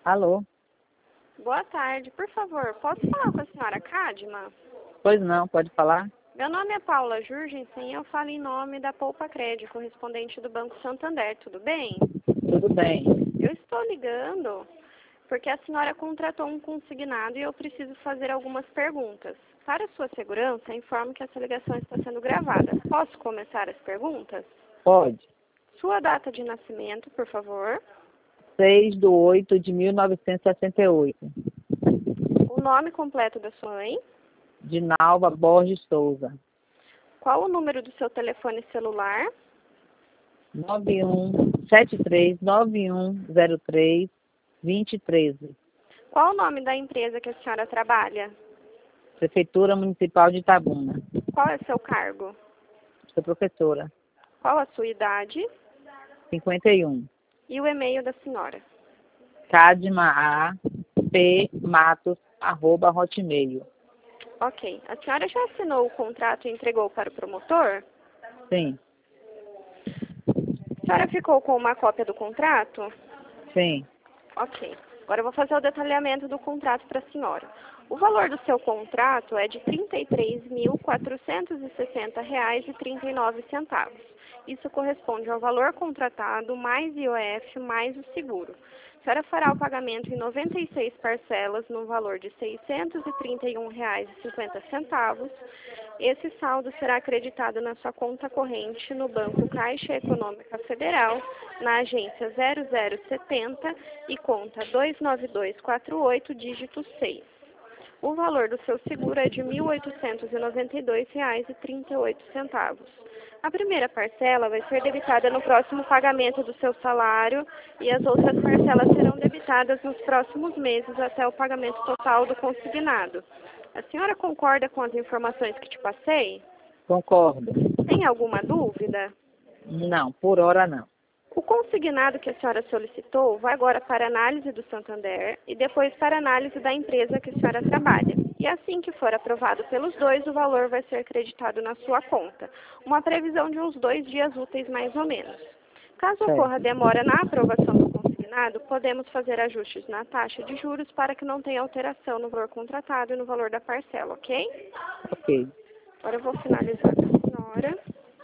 Alô? Boa tarde. Por favor, posso falar com a senhora Cadma? Pois não, pode falar? Meu nome é Paula Jurgensen e eu falo em nome da Poupa Crédito, correspondente do Banco Santander. Tudo bem? Tudo bem. Eu estou ligando porque a senhora contratou um consignado e eu preciso fazer algumas perguntas. Para sua segurança, informo que essa ligação está sendo gravada. Posso começar as perguntas? Pode. Sua data de nascimento, por favor. 6/8/1968. O nome completo da sua mãe. Dinalva Borges Souza. Qual o número do seu telefone celular? 9173-9103-2013. Qual o nome da empresa que a senhora trabalha? Prefeitura Municipal de Itabuna. Qual é seu cargo? Sou professora. Qual a sua idade? 51. E o e-mail da senhora? cadma.a.p.matos@hotmail. Ok. A senhora já assinou o contrato e entregou para o promotor? Sim, A senhora ficou com uma cópia do contrato? sim. Ok. Agora eu vou fazer o detalhamento do contrato para a senhora. O valor do seu contrato é de R$ 33.460,39. Isso corresponde ao valor contratado mais IOF mais o seguro. A senhora fará o pagamento em 96 parcelas no valor de R$ 631,50. Esse saldo será acreditado na sua conta corrente no Banco Caixa Econômica Federal, na agência 0070 e conta 29248, dígito 6. O valor do seu seguro é de R$ 1.892,38. A primeira parcela vai ser debitada no próximo pagamento do seu salário e as outras parcelas serão debitadas nos próximos meses até o pagamento total do consignado. A senhora concorda com as informações que te passei? Concordo. Tem alguma dúvida? Não, por hora não. O consignado que a senhora solicitou vai agora para análise do Santander e depois para análise da empresa que a senhora trabalha. E assim que for aprovado pelos dois, o valor vai ser creditado na sua conta. Uma previsão de uns 2 dias úteis, mais ou menos. Caso ocorra demora na aprovação do consignado, podemos fazer ajustes na taxa de juros para que não tenha alteração no valor contratado e no valor da parcela, ok? Ok. Agora eu vou finalizar com a senhora.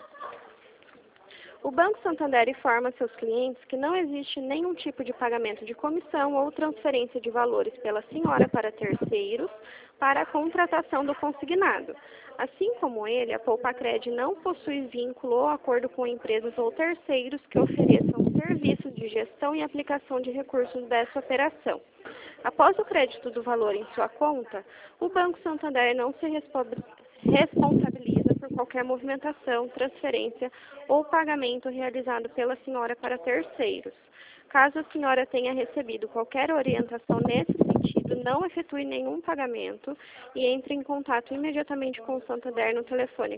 O Banco Santander informa seus clientes que não existe nenhum tipo de pagamento de comissão ou transferência de valores pela senhora para terceiros para a contratação do consignado. Assim como ele, a Poupacred não possui vínculo ou acordo com empresas ou terceiros que ofereçam serviços de gestão e aplicação de recursos dessa operação. Após o crédito do valor em sua conta, o Banco Santander não se responsabiliza por qualquer movimentação, transferência ou pagamento realizado pela senhora para terceiros. Caso a senhora tenha recebido qualquer orientação nesse sentido, não efetue nenhum pagamento e entre em contato imediatamente com o Santander no telefone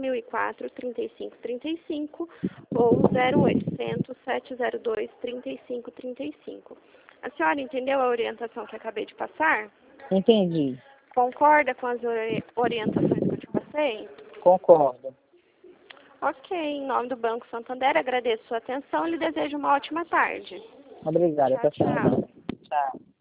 4004-3535 ou 0800-702-3535. A senhora entendeu a orientação que acabei de passar? Entendi. Concorda com as orientações que eu te passei? Concordo. Ok, em nome do Banco Santander, agradeço sua atenção e lhe desejo uma ótima tarde. Obrigada, Tchau, pessoal. tchau. Tchau.